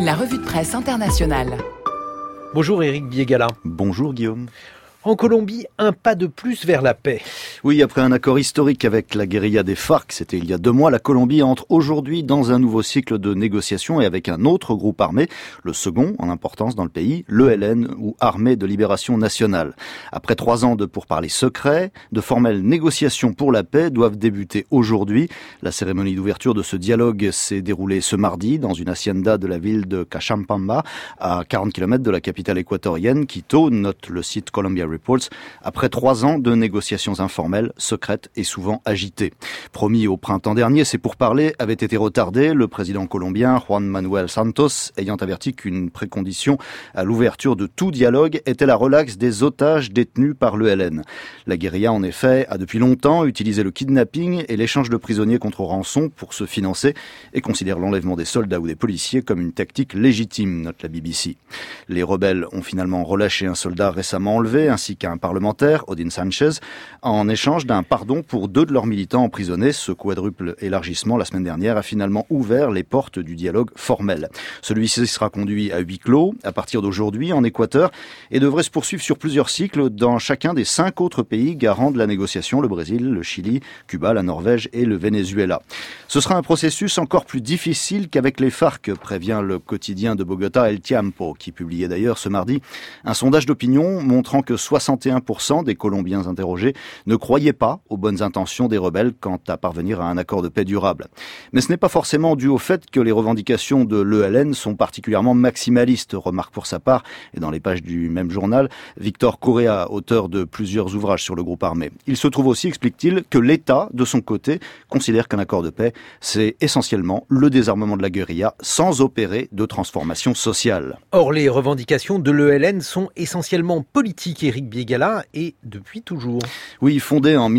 La revue de presse internationale. Bonjour Éric Biégala. Bonjour Guillaume. En Colombie, un pas de plus vers la paix. Oui, après un accord historique avec la guérilla des FARC, c'était il y a 2 mois, la Colombie entre aujourd'hui dans un nouveau cycle de négociations et avec un autre groupe armé, le second en importance dans le pays, l'ELN ou Armée de Libération Nationale. Après 3 ans de pourparlers secrets, de formelles négociations pour la paix doivent débuter aujourd'hui. La cérémonie d'ouverture de ce dialogue s'est déroulée ce mardi dans une hacienda de la ville de Cachampamba, à 40 km de la capitale équatorienne, Quito, note le site Colombia Reports, après 3 ans de négociations informelles, secrètes et souvent agitées. Promis au printemps dernier, ces pourparlers avaient été retardés, le président colombien Juan Manuel Santos ayant averti qu'une précondition à l'ouverture de tout dialogue était la relaxe des otages détenus par l'ELN. La guérilla, en effet, a depuis longtemps utilisé le kidnapping et l'échange de prisonniers contre rançon pour se financer et considère l'enlèvement des soldats ou des policiers comme une tactique légitime, note la BBC. Les rebelles ont finalement relâché un soldat récemment enlevé, ainsi qu'un parlementaire, Odin Sanchez, en échange d'un pardon pour 2 de leurs militants emprisonnés. Ce quadruple élargissement, la semaine dernière, a finalement ouvert les portes du dialogue formel. Celui-ci sera conduit à huis clos à partir d'aujourd'hui en Équateur et devrait se poursuivre sur plusieurs cycles dans chacun des 5 autres pays garants de la négociation, le Brésil, le Chili, Cuba, la Norvège et le Venezuela. Ce sera un processus encore plus difficile qu'avec les FARC, prévient le quotidien de Bogota El Tiempo, qui publiait d'ailleurs ce mardi un sondage d'opinion montrant que 61% des Colombiens interrogés ne croyaient pas aux bonnes intentions des rebelles quant à parvenir à un accord de paix durable. Mais ce n'est pas forcément dû au fait que les revendications de l'ELN sont particulièrement maximalistes, remarque pour sa part, et dans les pages du même journal, Victor Correa, auteur de plusieurs ouvrages sur le groupe armé. Il se trouve aussi, explique-t-il, que l'État, de son côté, considère qu'un accord de paix, c'est essentiellement le désarmement de la guérilla sans opérer de transformation sociale. Or, les revendications de l'ELN sont essentiellement politiques, Éric Biégala, et depuis toujours. Oui, fondée en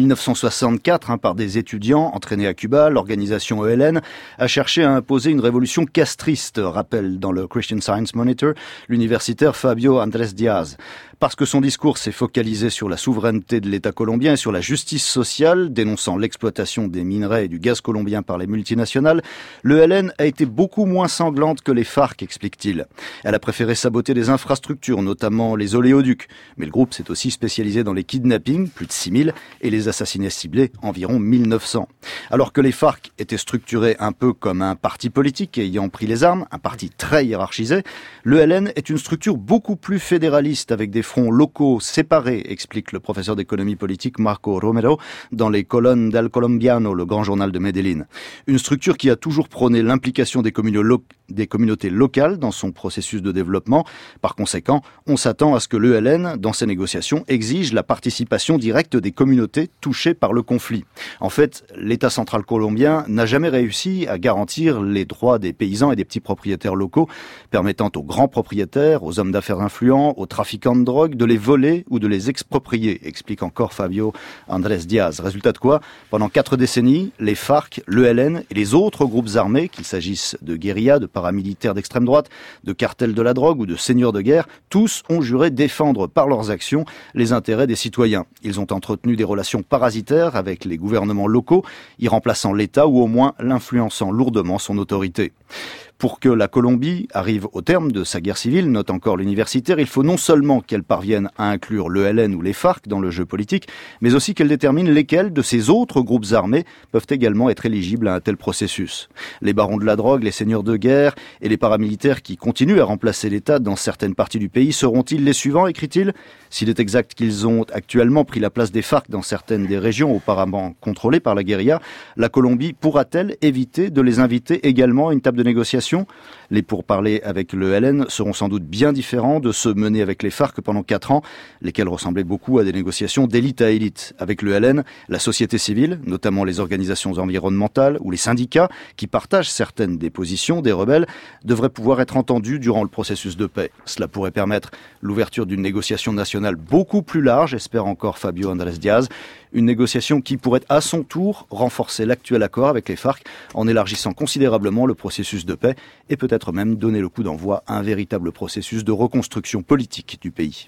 1964 par des étudiants entraînés à Cuba, l'organisation ELN a cherché à imposer une révolution castriste, rappelle dans le Christian Science Monitor l'universitaire Fabio Andrés Diaz. Parce que son discours s'est focalisé sur la souveraineté de l'État colombien et sur la justice sociale, dénonçant l'exploitation des minerais et du gaz colombien par les multinationales, l'ELN a été beaucoup moins sanglante que les FARC, explique-t-il. Elle a préféré saboter des infrastructures, notamment les oléoducs. Mais le groupe s'est aussi spécialisé dans les kidnappings, plus de 6000, et les assassinats ciblés, environ 1900. Alors que les FARC étaient structurés un peu comme un parti politique ayant pris les armes, un parti très hiérarchisé, l'ELN est une structure beaucoup plus fédéraliste avec des fronts locaux séparés, explique le professeur d'économie politique Marco Romero dans les colonnes d'El Colombiano, le grand journal de Medellín. Une structure qui a toujours prôné l'implication des communautés locales dans son processus de développement. Par conséquent, on s'attend à ce que l'ELN, dans ses négociations, exige la participation directe des communautés touchées par le conflit. En fait, l'État central colombien n'a jamais réussi à garantir les droits des paysans et des petits propriétaires locaux, permettant aux grands propriétaires, aux hommes d'affaires influents, aux trafiquants de drogue, de les voler ou de les exproprier, explique encore Fabio Andrés Diaz. Résultat de quoi, pendant 4 décennies, les FARC, l'ELN et les autres groupes armés, qu'il s'agisse de guérillas, de paramilitaires d'extrême droite, de cartels de la drogue ou de seigneurs de guerre, tous ont juré défendre par leurs actions les intérêts des citoyens. Ils ont entretenu des relations parasitaires avec les gouvernements locaux, y remplaçant l'État ou au moins l'influençant lourdement son autorité. Pour que la Colombie arrive au terme de sa guerre civile, note encore l'universitaire, il faut non seulement qu'elle parvienne à inclure l'ELN ou les FARC dans le jeu politique, mais aussi qu'elle détermine lesquels de ces autres groupes armés peuvent également être éligibles à un tel processus. Les barons de la drogue, les seigneurs de guerre et les paramilitaires qui continuent à remplacer l'État dans certaines parties du pays seront-ils les suivants, écrit-il ? S'il est exact qu'ils ont actuellement pris la place des FARC dans certaines des régions auparavant contrôlées par la guérilla, la Colombie pourra-t-elle éviter de les inviter également à une table de négociation ? Les pourparlers avec l'ELN seront sans doute bien différents de ceux menés avec les FARC pendant 4 ans, lesquels ressemblaient beaucoup à des négociations d'élite à élite. Avec l'ELN, la société civile, notamment les organisations environnementales ou les syndicats, qui partagent certaines des positions des rebelles, devraient pouvoir être entendus durant le processus de paix. Cela pourrait permettre l'ouverture d'une négociation nationale beaucoup plus large, espère encore Fabio Andrés Diaz, une négociation qui pourrait à son tour renforcer l'actuel accord avec les FARC en élargissant considérablement le processus de paix et peut-être même donner le coup d'envoi à un véritable processus de reconstruction politique du pays.